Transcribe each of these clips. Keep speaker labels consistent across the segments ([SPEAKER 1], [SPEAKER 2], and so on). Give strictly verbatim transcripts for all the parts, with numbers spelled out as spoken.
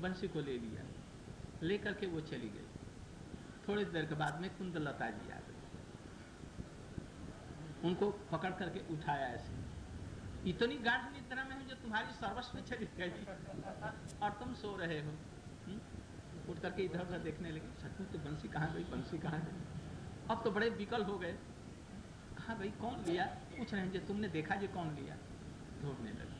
[SPEAKER 1] बंसी को ले लिया, लेकर के वो चली गई। थोड़ी देर के बाद में कुंदलता जी आ गई, उनको पकड़ करके उठाया ऐसे, इतनी गाढ़ निद्रा में हूं जो तुम्हारी सर्वस्व चली गई और तुम सो रहे हो। उठ करके इधर उधर देखने लगे, सचमुच तो बंसी कहाँ गई, बंसी कहाँ गई। अब तो बड़े विकल हो गए, कहाँ गई, कौन लिया, पूछ रहे हैं, जो तुमने देखा जो कौन लिया। ढूंढने लगे,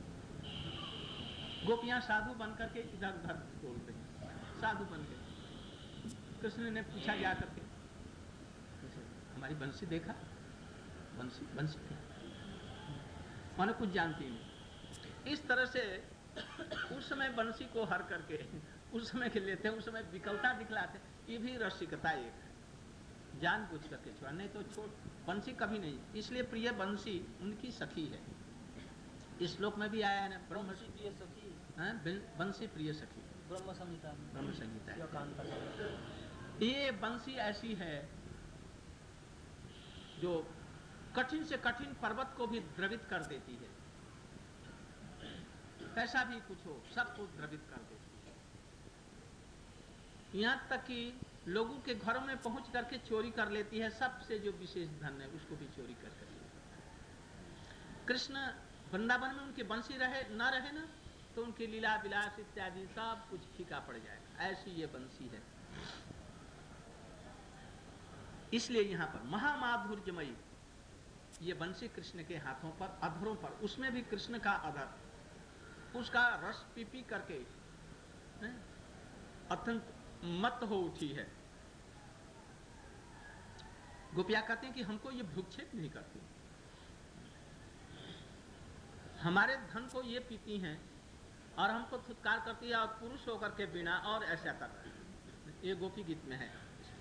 [SPEAKER 1] गोपियां साधु बन करके इधर उधर बोल रही, साधु बन गए। कृष्ण ने पूछा जा करके, हमारी बंसी देखा, बंसी बंसी क्या, माने कुछ जानती नहीं। इस तरह से उस समय बंसी को हर करके उस समय के लेते, उस समय विकलता दिखलाते, ये भी रसिकता एक है, जान बुझ करके छोड़ा, नहीं तो छोड़ बंसी कभी नहीं। इसलिए प्रिय बंसी उनकी सखी है, इस श्लोक में भी आया है ना, ब्रह्म
[SPEAKER 2] प्रिय सखी,
[SPEAKER 1] बंसी प्रिय सखी,
[SPEAKER 2] ब्रह्म संहिता
[SPEAKER 1] ब्रह्म संहिता। ये बंसी ऐसी है जो कठिन से कठिन पर्वत को भी द्रवित कर देती है, कैसा भी कुछ हो सबको द्रवित कर देती है। यहाँ तक कि लोगों के घरों में पहुंच करके चोरी कर लेती है, सबसे जो विशेष धन है उसको भी चोरी कर कर लेती है। कृष्ण वृंदावन में उनकी बंसी रहे ना रहे ना, तो उनकी लीला विलास इत्यादि सब कुछ फीका पड़ जाएगा, ऐसी ये बंसी है। इसलिए यहाँ पर महामाधुर्यमयी ये बंसी कृष्ण के हाथों पर, अधरों पर, उसमें भी कृष्ण का अधर, उसका रस पी पी करके अत्यंत मत हो उठी है। गोपिया कहते हैं कि हमको ये भ्रूक्षेप नहीं करती, हमारे धन को ये पीती हैं और हमको थुत्कार करती है, और पुरुष होकर के बिना और ऐसा कर रहा है। ये गोपी गीत में है।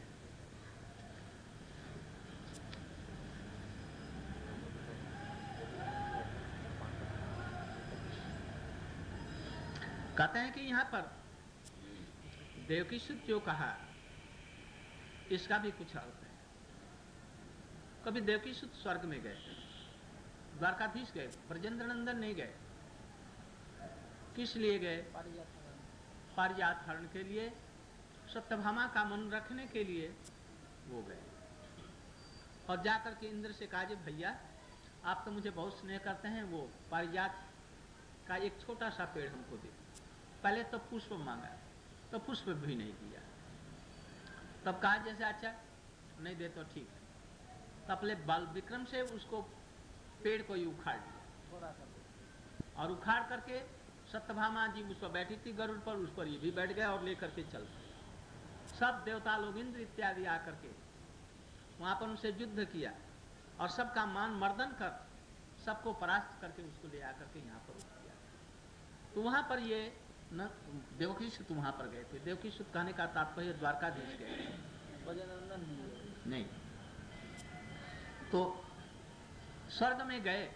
[SPEAKER 1] कहते हैं कि यहाँ पर देवकी सुत जो कहा, इसका भी कुछ अर्थ है। कभी देवकी सुत स्वर्ग में गए, द्वारकाधीश गए, ब्रजेंद्र नंदन नहीं गए। किस लिए गए? पारिजात हरण के लिए, सत्यभामा का मन रखने के लिए वो गए। और जाकर के इंद्र से कहा, जे भैया आप तो मुझे बहुत स्नेह करते हैं, वो पारिजात का एक छोटा सा पेड़ हमको दे। पहले तो पुष्प मांगा, तो पुष्प भी नहीं दिया। तब कहा जैसे अच्छा नहीं दे तो ठीक है, तो अपने बल विक्रम से उसको पेड़ को ही उखाड़ लिया, और उखाड़ करके सत्यभामा जी उस पर बैठी थी गरुड़ पर, उस पर ये भी बैठ गया और लेकर के चल पड़े। सब देवता लोग इंद्र इत्यादि आकर के वहां पर उनसे युद्ध किया और सबका मान मर्दन कर सबको परास्त करके उसको ले आकर के यहाँ पर किया। तो वहां पर ये न देवकी सुत वहां पर गए थे। देवकी सुत कहने का तात्पर्य द्वारकाधीश गए थे नहीं। तो स्वर्ग में गए,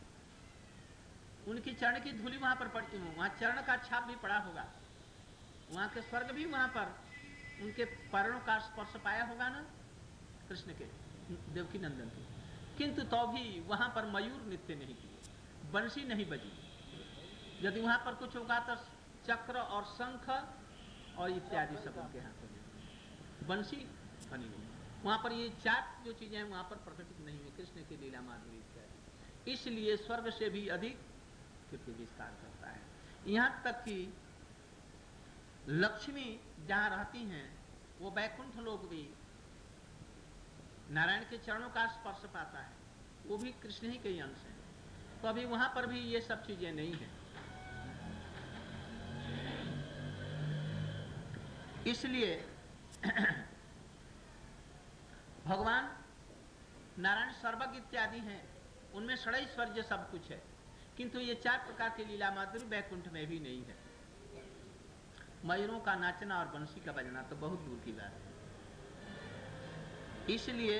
[SPEAKER 1] उनकी चरण की धूलि वहां पर पड़ती हूँ, वहां चरण का छाप भी पड़ा होगा, वहां के स्वर्ग भी वहां पर उनके पैरों का स्पर्श पाया होगा ना कृष्ण के, देवकी नंदन के। किंतु तो भी वहां पर मयूर नृत्य नहीं किए, बंसी नहीं बजी। यदि वहां पर कुछ होगा तो चक्र और शंख और इत्यादि सब उनके हाथों में, बंसी बनी नहीं। वहां पर ये चार जो चीजें हैं वहां पर प्रकटित नहीं हुई, कृष्ण की लीला माधुरी इत्यादि। इसलिए स्वर्ग से भी अधिक कीर्ति विस्तार करता है। यहाँ तक कि लक्ष्मी जहाँ रहती हैं वो वैकुंठ लोक भी नारायण के चरणों का स्पर्श पाता है, वो भी कृष्ण ही के अंश है। तो अभी वहां पर भी ये सब चीजें नहीं है। इसलिए भगवान नारायण सर्वज्ञ इत्यादि हैं, उनमें षडैश्वर्य सब कुछ है, किंतु ये चार प्रकार की लीला माधुरी वैकुंठ में भी नहीं है। मयूरों का नाचना और बंसी का बजना तो बहुत दूर की बात है। इसलिए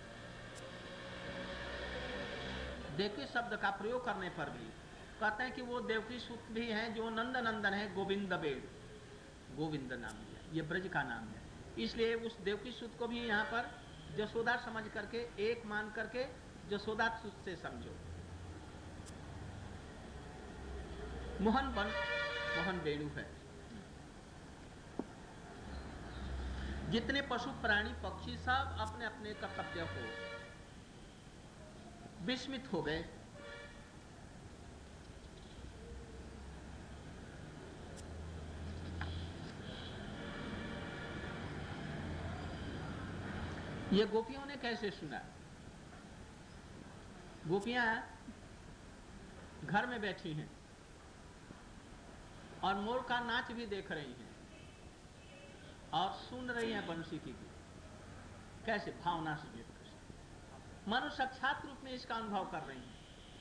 [SPEAKER 1] देवकी शब्द का प्रयोग करने पर भी कहते हैं कि वो देवकी सुत भी हैं जो नंद नंदन है, गोविंद बेड़, गोविंद नाम है, ये ब्रज का नाम है। इसलिए उस देवकी सुत को भी यहाँ पर जसोदा समझ करके, एक मान करके जसोदा सुत से समझो। मोहन बन मोहन बेड़ू है, जितने पशु प्राणी पक्षी सब अपने अपने कर्तव्य को विस्मित हो गए। ये गोपियों ने कैसे सुना? गोपियां घर में बैठी हैं और मोर का नाच भी देख रही हैं और सुन रही हैं बंसी की गीत। कैसे भावना से गीत मानो साक्षात रूप में इसका अनुभव कर रही हैं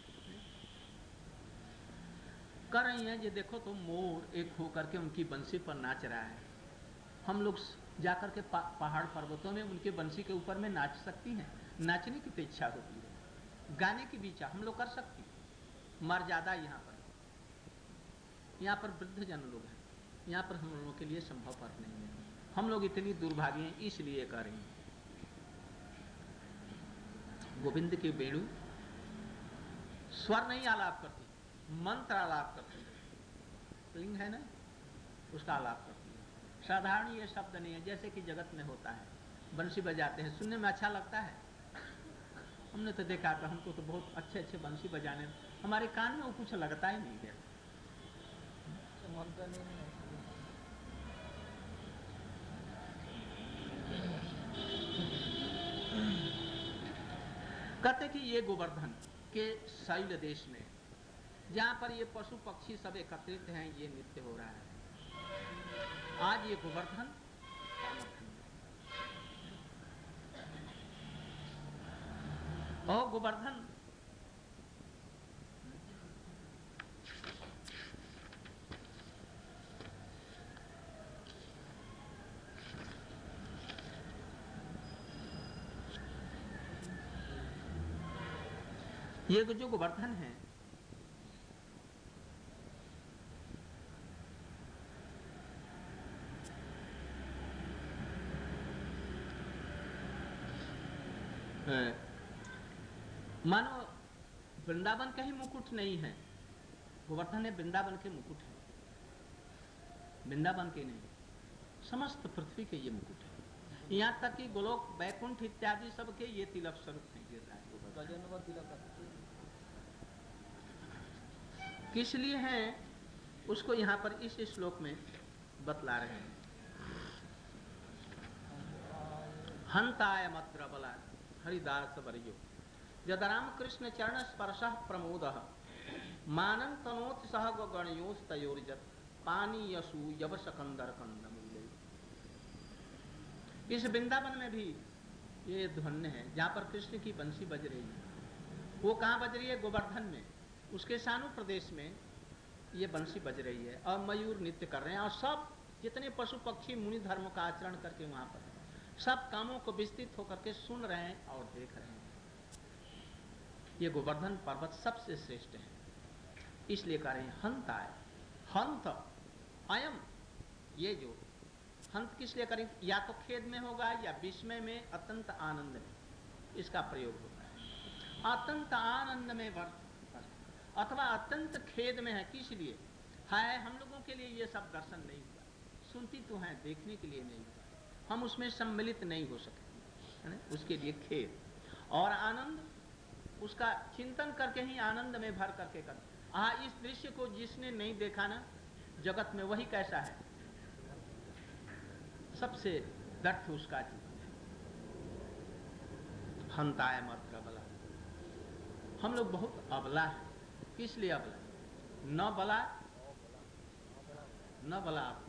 [SPEAKER 1] कर रही हैं ये देखो तो मोर एक होकर के उनकी बंसी पर नाच रहा है। हम लोग जाकर के पा, पहाड़ पर्वतों में उनके बंसी के ऊपर में नाच सकती हैं। नाचने की तो इच्छा होती है, गाने की भी इच्छा हम लोग कर सकती हैं। मर्यादा यहाँ पर यहाँ पर वृद्ध जन लोग हैं, यहाँ पर हम लोगों के लिए संभव पर नहीं है। हम लोग इतनी दुर्भागी हैं इसलिए कर रही हैं। गोविंद की वेणु स्वर नहीं आलाप करती, मंत्र आलाप करती है। लिंग है ना, उसका आलाप करती है। साधारण ये शब्द नहीं है जैसे कि जगत में होता है। बंसी बजाते हैं, सुनने में अच्छा लगता है। हमने तो देखा था, हमको तो बहुत अच्छे अच्छे बंसी बजाने, हमारे कान में वो कुछ लगता ही नहीं है। कहते कि ये गोवर्धन के शैल देश में जहां पर ये पशु पक्षी सब एकत्रित हैं, ये नृत्य हो रहा है। आज ये गोवर्धन और गोवर्धन ये जो गोवर्धन है मानो वृंदावन का ही मुकुट नहीं है। गोवर्धन है वृंदावन के मुकुट है, वृंदावन के नहीं, समस्त पृथ्वी के ये मुकुट है। यहाँ तक कि गोलोक बैकुंठ इत्यादि सब के ये तिलक स्वरूप है। किस लिए है उसको यहाँ पर इस श्लोक में बतला रहे हैं। हंताय मत्र बला हरिदास वर्यो यद राम कृष्ण चरण स्पर्श प्रमोद मानं तनोत सह गणयोस्तयोर्जत पानी यसु यव सकंदर कंद मूल्य। इस वृंदावन में भी ये ध्वन्य है जहाँ पर कृष्ण की बंसी बज रही है। वो कहाँ बज रही है? गोवर्धन में, उसके सानु प्रदेश में ये बंसी बज रही है और मयूर नृत्य कर रहे हैं और सब जितने पशु पक्षी मुनि धर्म का आचरण करके वहां पर सब कामों को विस्तृत होकर के सुन रहे हैं और देख रहे हैं। ये गोवर्धन पर्वत सबसे श्रेष्ठ है, इसलिए कह रहे हैं हंत आय। हंत अयम, ये जो हंत किस लिए करें? या तो खेद में होगा या विस्मय में, अत्यंत आनंद में इसका प्रयोग होता है। अत्यंत आनंद में वर्त अथवा अत्यंत खेद में है। किस लिए? है हम लोगों के लिए ये सब दर्शन नहीं हुआ, सुनती तो है, देखने के लिए नहीं हुआ, हम उसमें सम्मिलित नहीं हो सके, है ना? उसके लिए खेद। और आनंद उसका चिंतन करके ही आनंद में भर करके कर। हाँ, इस दृश्य को जिसने नहीं देखा ना जगत में, वही कैसा है? सबसे व्यर्थ उसका जीवन है। हंताय मात्र बला, हम लोग बहुत अबला है। किस लिए अबला? न बला न बला आपको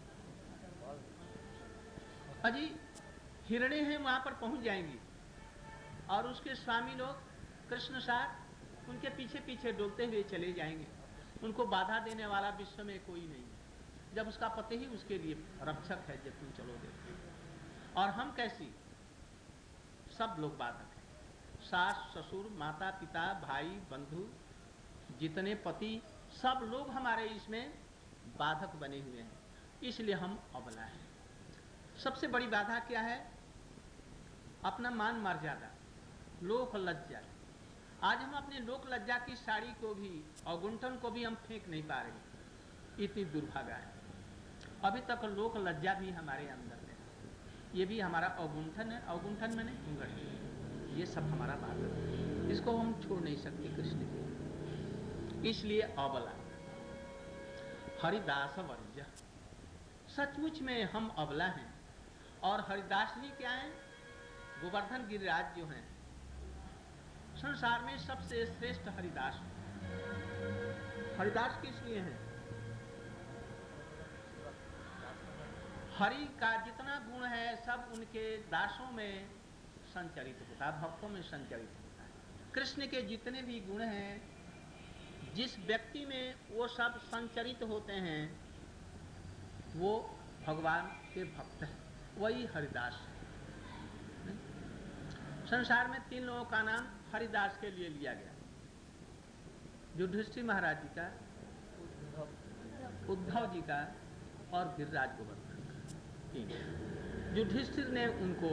[SPEAKER 1] अजी हिरणे हैं वहां पर पहुंच जाएंगी और उसके स्वामी लोग कृष्ण साथ उनके पीछे पीछे डोलते हुए चले जाएंगे। उनको बाधा देने वाला विश्व में कोई नहीं है। जब उसका पति ही उसके लिए रक्षक है, जब तुम चलो देखो। और हम कैसी? सब लोग बाधक हैं। सास ससुर माता पिता भाई बंधु जितने पति सब लोग हमारे इसमें बाधक बने हुए हैं, इसलिए हम अबला हैं। सबसे बड़ी बाधा क्या है? अपना मान मर्यादा, लोक लज्जा। आज हम अपने लोक लज्जा की साड़ी को भी और गुंठन को भी हम फेंक नहीं पा रहे, इतनी दुर्भागा है। अभी तक लोक लज्जा भी हमारे अंदर है। ये भी हमारा अवगुंठन है। अवगुंठन में नहीं उंगली, ये सब हमारा बाधक है, इसको हम छोड़ नहीं सकते कृष्ण के। इसलिए अबला हरिदास वर्ज, सचमुच में हम अबला हैं। और हरिदास जी क्या हैं? गोवर्धन गिरिराज जो हैं, संसार में सबसे श्रेष्ठ हरिदास। हरिदास किस लिए हैं? हरि का जितना गुण है सब उनके दासों में संचरित होता है, भक्तों में संचरित होता है। कृष्ण के जितने भी गुण हैं, जिस व्यक्ति में वो सब संचरित होते हैं, वो भगवान के भक्त हैं, वही हरिदास है। संसार में तीन लोगों का नाम हरिदास के लिए लिया गया, युधिष्ठिर महाराज जी का, उद्धव जी का और गिरिराज गोवर्धन का। तीन। युधिष्ठिर ने उनको,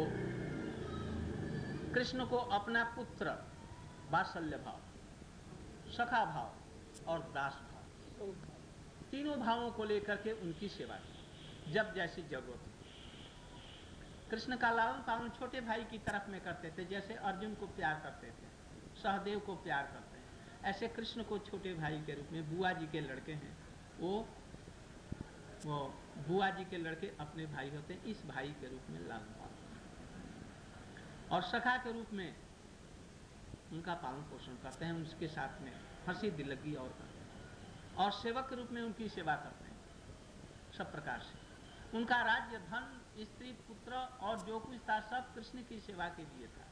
[SPEAKER 1] कृष्ण को अपना पुत्र, वात्सल्य भाव, सखा भाव और दास भाव, तीनों भावों को लेकर के उनकी सेवा की, जब जैसी जरूरत। कृष्ण का लालन पालन छोटे भाई की तरफ में करते थे, जैसे अर्जुन को प्यार करते थे, सहदेव को प्यार करते हैं, ऐसे कृष्ण को छोटे भाई के रूप में, बुआ जी के लड़के हैं वो वो बुआ जी के लड़के अपने भाई होते हैं, इस भाई के रूप में लालन पालन, और सखा के रूप में उनका पालन पोषण करते हैं, उसके साथ में हंसी दिलगी और करते हैं, और सेवक के रूप में उनकी सेवा करते हैं सब प्रकार से। उनका राज्य, धन, स्त्री, पुत्र और जो कुछ था सब कृष्ण की सेवा के लिए था।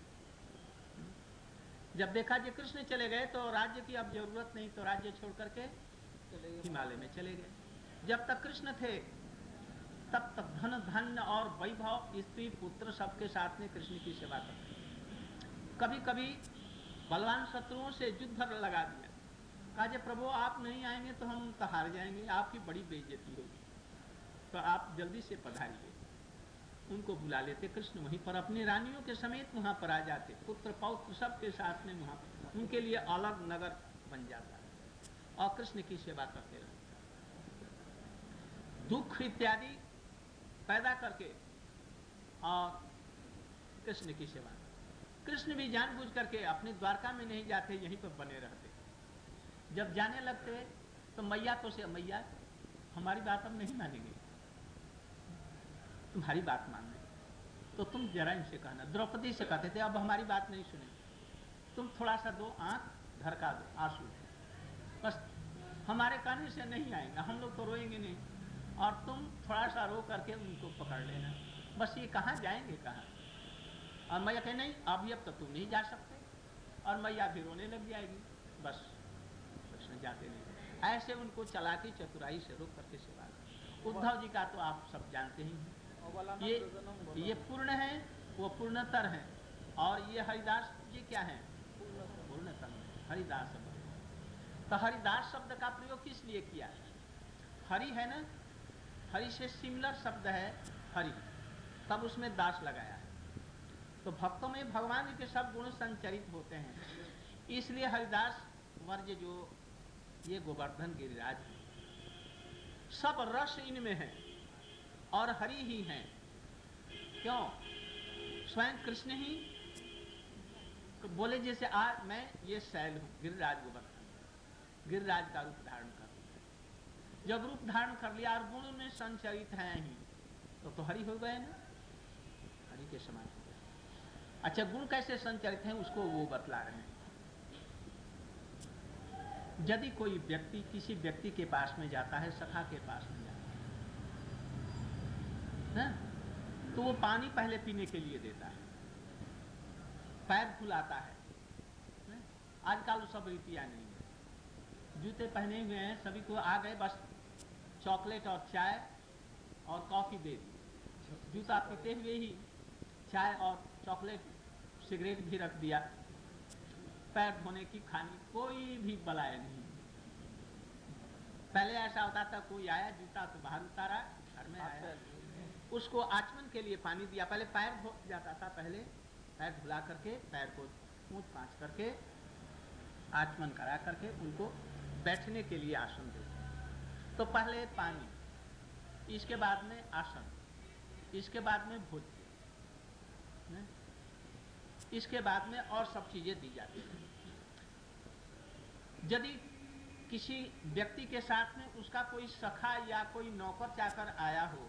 [SPEAKER 1] जब देखा कि कृष्ण चले गए तो राज्य की अब जरूरत नहीं, तो राज्य छोड़ करके हिमालय में चले गए। जब तक कृष्ण थे तब तक धन, धन्य और वैभव, स्त्री, पुत्र सबके साथ में कृष्ण की सेवा करते। कभी कभी बलवान शत्रुओं से युद्ध लगा दिया, कहा जे प्रभु आप नहीं आएंगे तो हम तो हार जाएंगे, आपकी बड़ी बेइज्जती होगी, तो आप जल्दी से पधारिए। उनको बुला लेते कृष्ण, वहीं पर अपनी रानियों के समेत वहां पर आ जाते, पुत्र पौत्र सबके साथ में वहां पर उनके लिए अलग नगर बन जाता और कृष्ण की सेवा करते रहते, दुख इत्यादि पैदा करके और कृष्ण की सेवा। कृष्ण भी जानबूझ करके अपने द्वारका में नहीं जाते, यहीं पर बने रहते। जब जाने लगते तो मैया को से, मैया हमारी बात अब नहीं मानेंगे, तुम्हारी बात मानने, तो तुम जरा इनसे कहना। द्रौपदी से कहते थे अब हमारी बात नहीं सुने, तुम थोड़ा सा दो आंख धरका दो, आंसू, बस हमारे कहने से नहीं आएगा, हम लोग तो रोएंगे नहीं, और तुम थोड़ा सा रो करके उनको पकड़ लेना, बस ये कहाँ जाएंगे कहाँ। और मैया कहे नहीं अभी अब तो तुम नहीं जा सकते, और मैया भी रोने लग जाएगी, बस कृष्ण जाते नहीं। ऐसे उनको चलाकी चतुराई से रोक करके सेवा। उद्धव जी का तो आप सब जानते ही हैं, ये ये पूर्ण है, वो पूर्णतर है, और ये हरिदास जी क्या है? पूर्णतर हरिदास। तो हरिदास शब्द का प्रयोग किस लिए किया है? हरि है ना, हरि से सिमिलर शब्द है हरि, तब उसमें दास लगाया है। तो भक्तों में भगवान जी के सब गुण संचरित होते हैं, इसलिए हरिदास वर्ज जो ये गोवर्धन गिरिराज है, सब रस इनमें है और हरि ही हैं। क्यों? स्वयं कृष्ण ही तो बोले जैसे आज मैं ये शैल हूँ, गिरिराज गोवर्धन, गिरिराज का रूप धारण कर लिया। जब रूप धारण कर लिया और गुण में संचरित हैं ही, तो तो हरि हो गए ना, हरि के समान हो गए। अच्छा, गुण कैसे संचरित हैं उसको वो बतला रहे हैं। यदि कोई व्यक्ति किसी व्यक्ति के पास में जाता है, सखा के पास में जाता है, तो वो पानी पहले पीने के लिए देता है, पैर फुलाता है। आजकल सब रीतियाँ नहीं है, जूते पहने हुए हैं सभी को, आ गए बस चॉकलेट और चाय और कॉफी दे दी, जूता पीते हुए ही चाय और चॉकलेट सिगरेट भी रख दिया, पैर धोने की खानी कोई भी बलाय नहीं। पहले ऐसा होता था, कोई आया जूता तो बाहर उतारा, घर में आया उसको आचमन के लिए पानी दिया, पहले पैर धो जाता था, पहले पैर धुला करके पैर को पूंछ पाँच करके आचमन करा करके उनको बैठने के लिए आसन देते। तो पहले पानी, इसके बाद में आसन, इसके बाद में भोजन, इसके बाद में और सब चीजें दी जाती हैं। यदि किसी व्यक्ति के साथ में उसका कोई सखा या कोई नौकर चाकर आया हो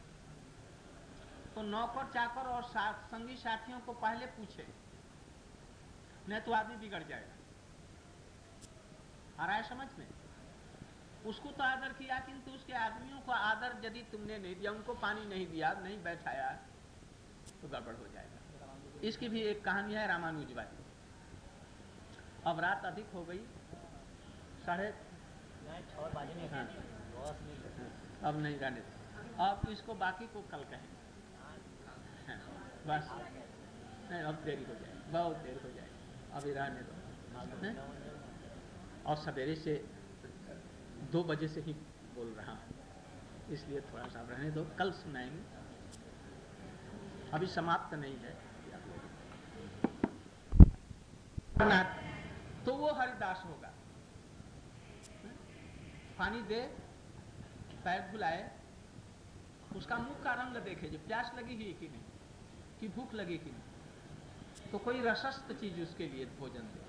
[SPEAKER 1] तो नौकर चाकर और साथ संगी साथियों को पहले पूछे, नहीं तो आदमी बिगड़ जाएगा। आ रहा है समझ में? उसको तो आदर किया, किंतु उसके आदमियों को आदर यदि तुमने नहीं दिया, उनको पानी नहीं दिया, नहीं बैठाया, तो गड़बड़ हो जाएगा। इसकी भी एक कहानी है रामानुज वाली। अब रात अधिक हो गई, साढ़े छह बजे। हाँ, अब नहीं जाने दो, अब इसको बाकी को कल कहेंगे। हाँ, बस नहीं, अब देरी हो जाएगी, बहुत देर हो जाएगी, अभी रहने दो। और सवेरे से दो बजे से ही बोल रहा हूँ, इसलिए थोड़ा सा रहने दो, कल सुनाएंगे, अभी समाप्त नहीं है। तो वो हरिदास होगा। पानी दे, पैर धुलाए, उसका मुख का रंग देखे, जो प्यास लगी ही कि नहीं, कि भूख लगी कि नहीं, तो कोई रसस्त चीज उसके लिए भोजन दे।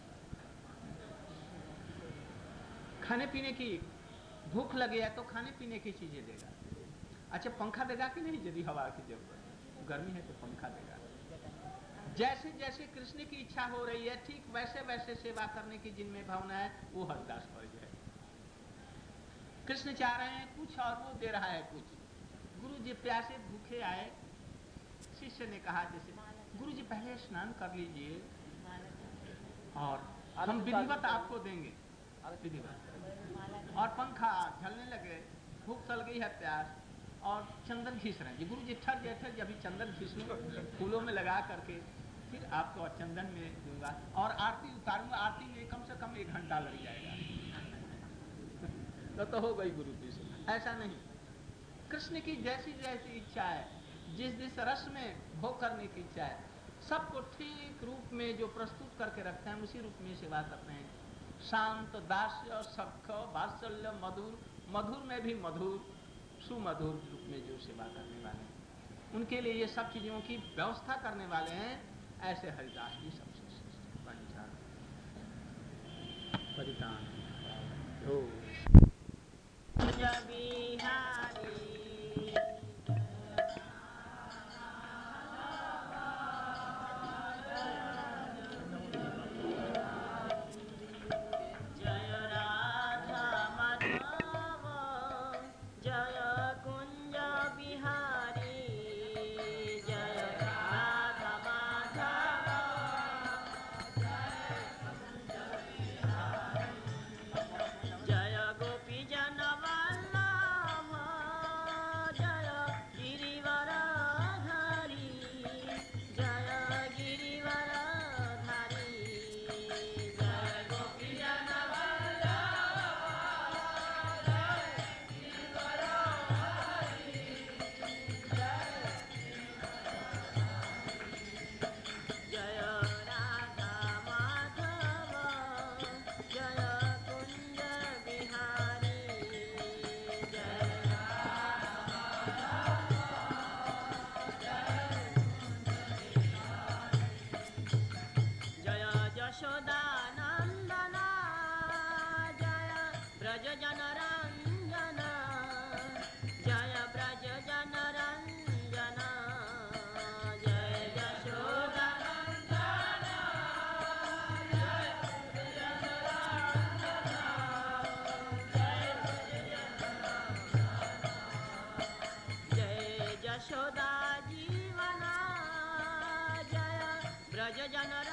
[SPEAKER 1] खाने पीने की भूख लगी है तो खाने पीने की चीजें देगा। अच्छा, पंखा देगा कि नहीं? यदि हवा की जरूरत है, गर्मी है तो पंखा देगा। जैसे जैसे कृष्ण की इच्छा हो रही है, ठीक वैसे वैसे सेवा करने की जिनमें भावना है, वो हरिदास वर्ग है। कृष्ण चाह रहे हैं कुछ और वो दे रहा है कुछ। गुरु जी प्यासे भूखे आए, शिष्य ने कहा जैसे, गुरु जी पहले स्नान कर लीजिए और हम विधिवत आपको देंगे, विधिवत। और पंखा झलने लगे, भूख चल गई है, प्यास, और चंदन घिस रहे हैं। गुरु जी ठहर जाए, ठहर अभी चंदन घिस लूँ, फूलों में लगा करके फिर आपको चंदन में दूंगा और आरती उतारूंगा। आरती में कम से कम एक घंटा लग जाएगा। तो, तो हो गई गुरु की से। ऐसा नहीं, कृष्ण की जैसी जैसी इच्छा है, जिस जिस रस में भोग करने की इच्छा है, सबको ठीक रूप में जो प्रस्तुत करके रखते हैं, उसी रूप में सेवा करते हैं। शांत, दास्य, सख, वात्सल्य, मधुर, मधुर में भी मधुर, सुमधुर रूप में जो सेवा करने वाले हैं, उनके लिए ये सब चीजों की व्यवस्था करने वाले हैं। ऐसे हरिदास जी सबसे श्रेष्ठ पंचान परितान हो बिहारी। जय जन